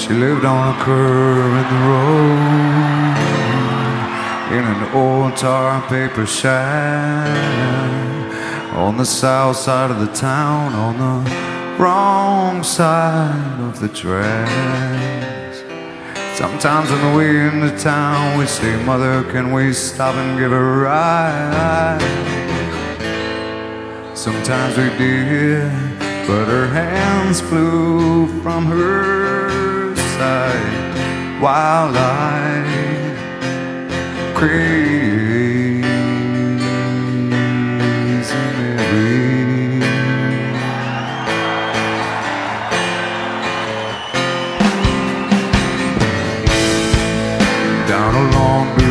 She lived on a curve in the road, in an old tar and paper shack, on the south side of the town, on the wrong side of the tracks. Sometimes on the way into town we say, Mother, can we stop and give a ride? Sometimes we did, but her hands flew from her side while I crazy Mary. Down along the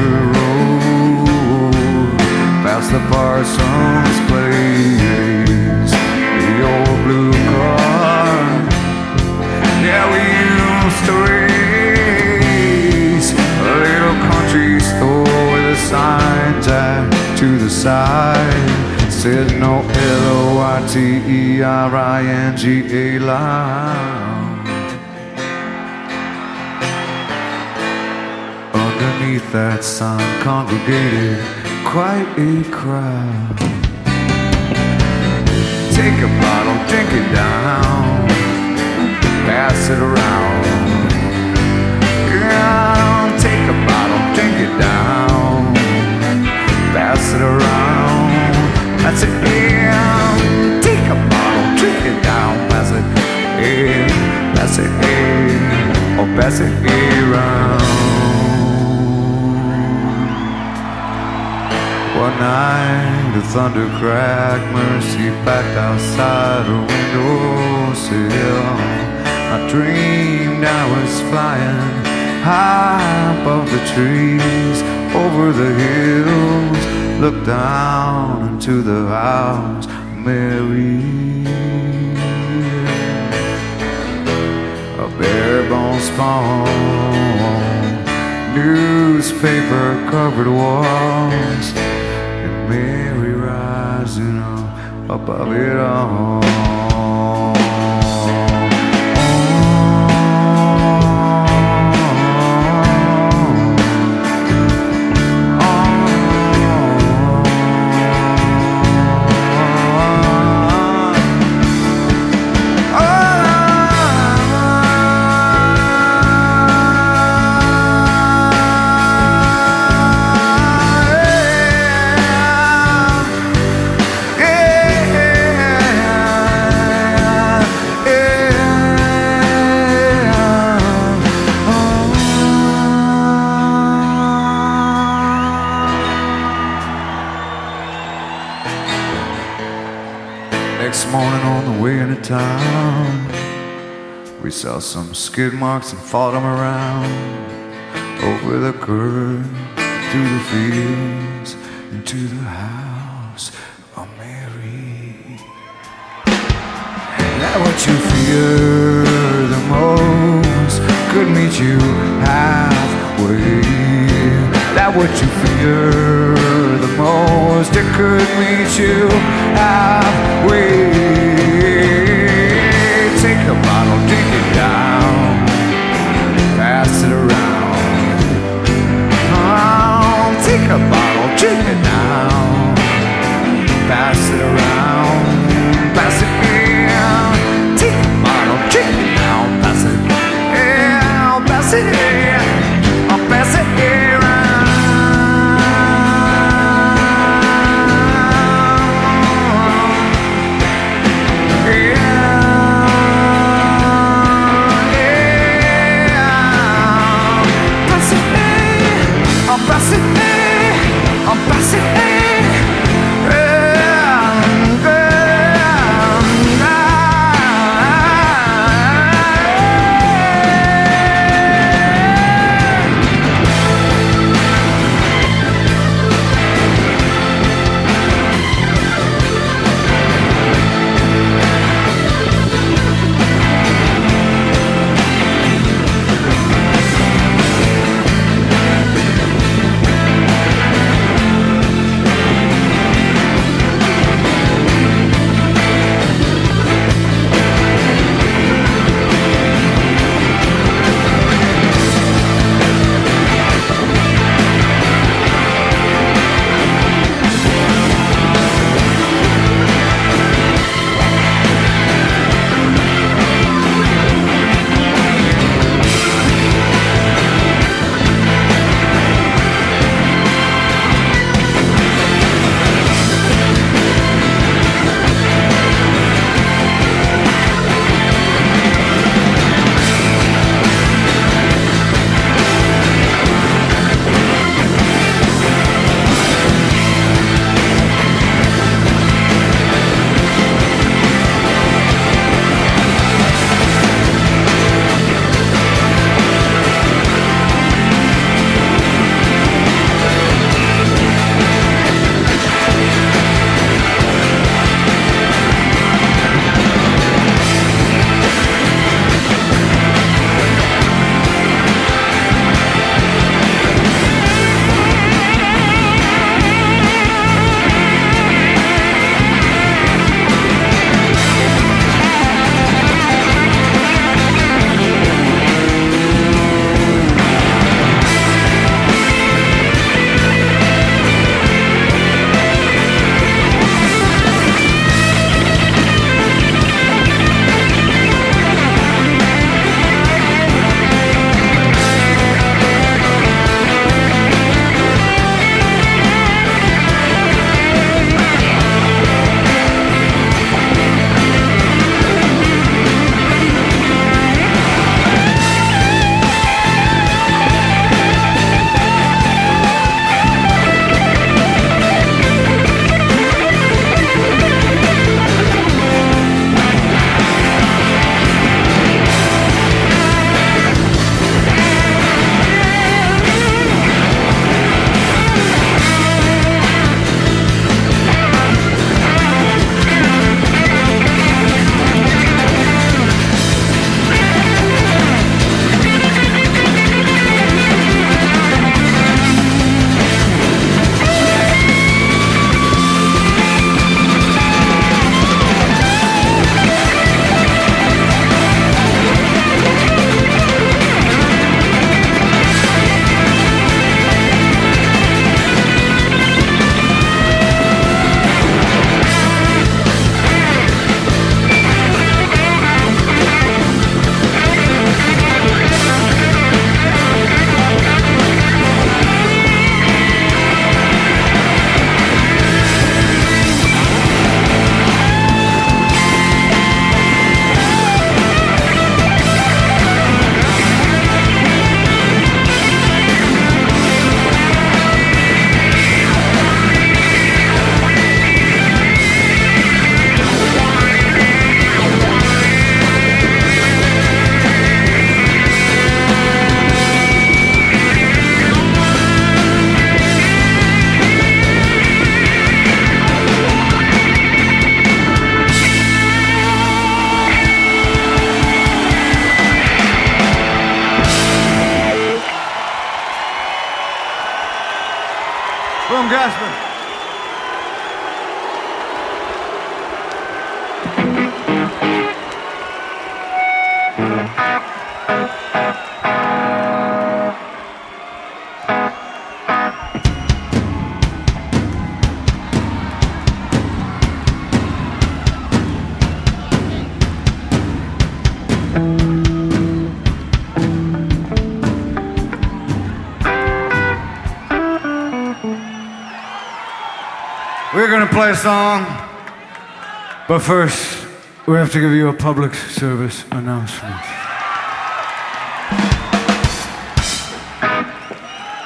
road, past the Parsons place, the old blue car, yeah, we used to race. A little country store with a sign tagged to the side, said no Loiteringa lounge. Underneath that sign congregated quite a crowd. Take a bottle, drink it down, pass it around. Yeah, take a bottle, drink it down, pass it around. That's it, yeah. Take a bottle, drink it down, pass it, yeah, pass it, yeah, or pass it around. One night, the thunder cracked, Mercy back outside her windowsill. I dreamed I was flying high above the trees, over the hills, looked down into the house, Mary. A bare bone spawn, newspaper covered walls, Mary rising up above it all. Next morning on the way into town, we saw some skid marks and followed them around, over the curb, through the fields, into the house of Mary. That what you fear the most could meet you halfway. That what you fear the most, it could meet you halfway. Take a bottle, drink it down, pass it around. Oh, take a bottle, drink it down, pass it around, pass it down. Take a bottle, drink it down, pass it, yeah, pass it, yeah, I'll pass it around. Boom Gaspar. We're gonna play a song, but first we have to give you a public service announcement.